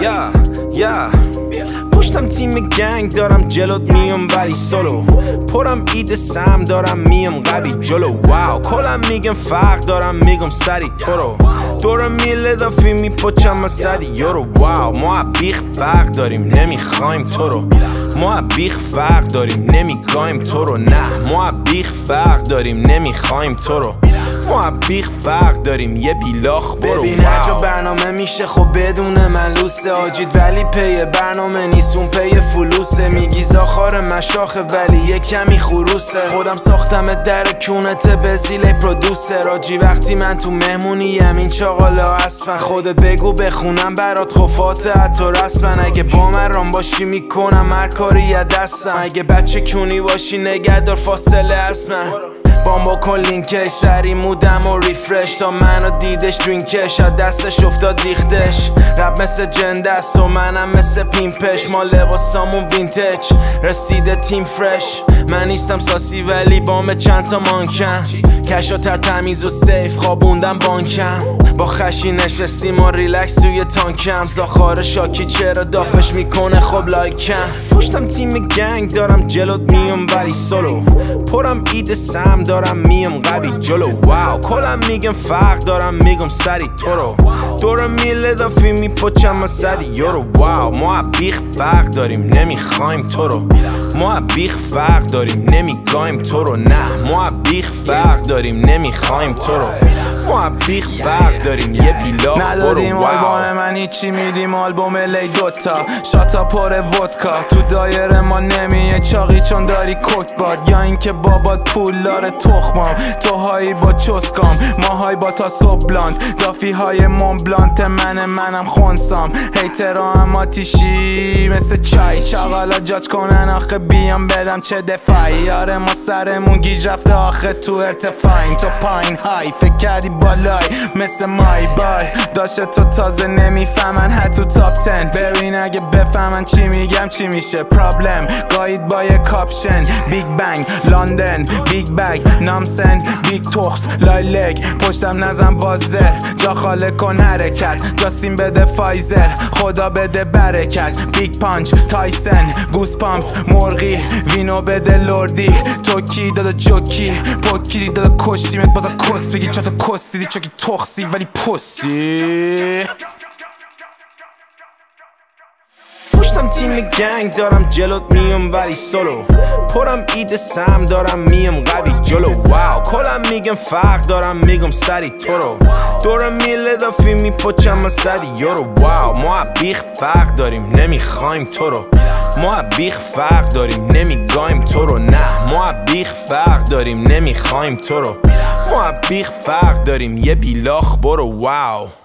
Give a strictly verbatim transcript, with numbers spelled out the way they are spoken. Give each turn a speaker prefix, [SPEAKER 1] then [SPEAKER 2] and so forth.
[SPEAKER 1] یا یا پشتم تیم گنگ دارم جلوت میام ولی سولو پرم اید سم دارم میم قوی جلو واو کلم میگم فرق دارم میگم سری تو رو دورم میله دافی میپچم از سری یورو واو ما بیخ فرق داریم نمیخوایم تو رو ما بیخ فرق داریم نمیگایم تو رو نه ما بیخ فرق داریم نمیخوایم تو رو ما بیخ فرق داریم یه بیلاخ برو ببین هجا برنامه میشه خب بدون من لوسه آجید ولی پی برنامه نیست اون پی فلوسه میگی زاخار مشاخه ولی یه کمی خروسه خودم ساختم در کونت به زیله پرودوسر آجی وقتی من تو مهمونیم این چاقالا اسفن خودت بگو بخونم برات خفات حتی رسمن اگه با من رام باشی میکنم هر کاری یه دستم اگه بچه کونی باشی نگهدار فاصله اسمن بام بکن لینکش سری مودم و ریفرش تا منو دیدش درینکش از دستش افتاد ریختش رب مثل جنده است و منم مثل پیمپش ما لباسامون وینتج رسیده تیم فرش من نیستم ساسی ولی بام چند تا مانکم کشاتر تمیز و سیف خوابوندم بانکم با خشی نشستیم و ریلکس توی تانکم زاخار شاکی چرا دافش میکنه خب لایکم پشتم تیم گنگ دارم جلوت میام ولی سولو پرم اید سم دارم میم قوی جلو واو کلم میگم فرق دارم میگم سری تو رو دورم میله دافی میپچم از سری یورو واو ما بیخ فرق داریم نمیخوایم تو رو ما بیخ فرق داریم نمیگایم تو رو نه ما بیخ فرق داریم نمیخوایم تو رو ما بیخ فرق داریم یه بیلاخ برو
[SPEAKER 2] ندادیم آلبوم من هیچی میدیم آلبوم لی دوتا شاتا پر ودکا تو دایره ما نمیه چاقی چون داری کوک باد یا اینکه بابات پول داره تخمام تو هایی با چسکام ماهای با تا صبح بلاند دافی های مونبلانت من منم خونسام هیترا هم آتیشی مثل چای چاقالا جاج کنن آخه بیام بدم چه دفاعی یاره ما سرمون گیج رفته آخه تو ارتفاعیم تو پایین های فکر کردی بالای مثل مای بای داشته تو تازه نمیفهمن حتی تاپ تن ببین اگه بفهمن چی میگم چی میشه پرابلم گاید با یه کاپشن بیگ بنگ لندن بیگ بگ نامسن بیگ توخس لای لگ پشتم نزن بازر جا خاله کن حرکت جاستین بده فایزر خدا بده برکت بیگ پانچ تایسن گوس پامس مرغی وینو بده لردی توکی دادا جوکی پوکی دادا کشتی مت بازا کس بگی چطا کس دیدی چوکی تخصی ولی پسی
[SPEAKER 1] پشتم تیم گنگ دارم جلوت میام ولی سولو پرم اید سم دارم میم قوی جلو واو کلم میگم فرق دارم میگم سری تو رو دورم میله دافی میپچم از سری یورو واو ما بیخ فرق داریم نمیخوایم تو رو ما بیخ فرق داریم نمیگایم تو رو نه ما بیخ فرق داریم نمیخوایم تو رو ما بیخ فرق داریم یه بیلاخ برو واو